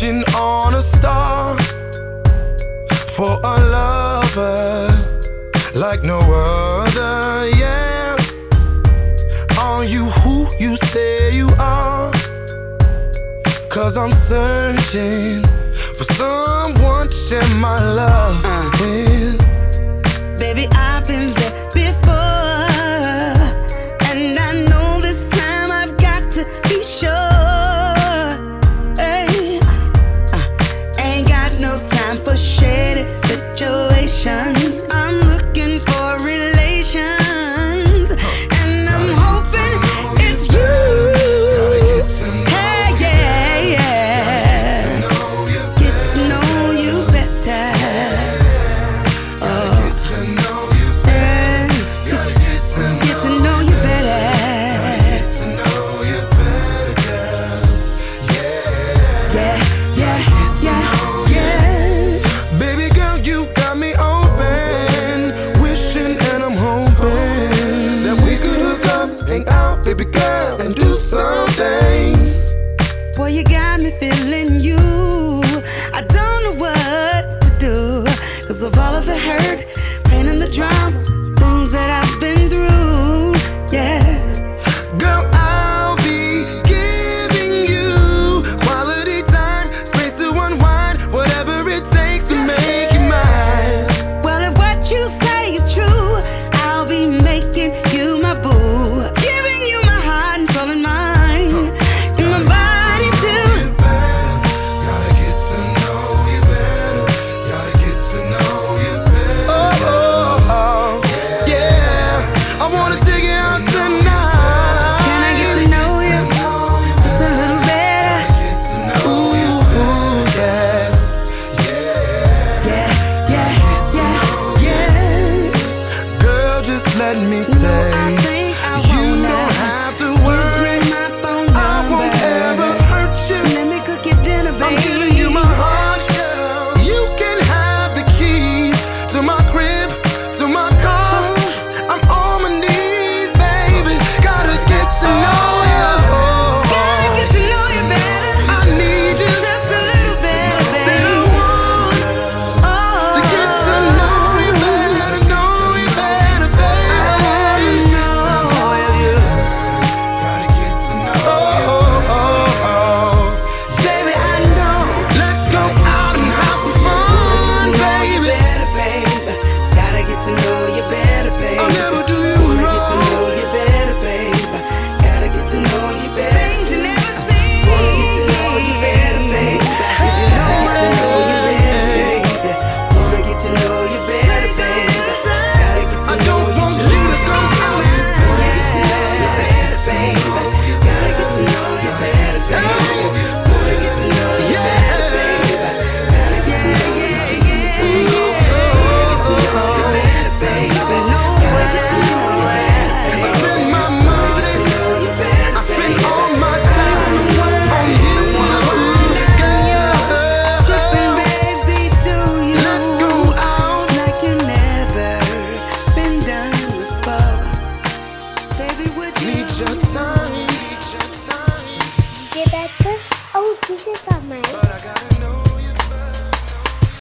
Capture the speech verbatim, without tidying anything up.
Wishing on a star for a lover like no other, yeah. Are you who you say you are? Cause I'm searching for someone to share my love uh. with. Baby, I've been there before, and I know this time I've got to be sure.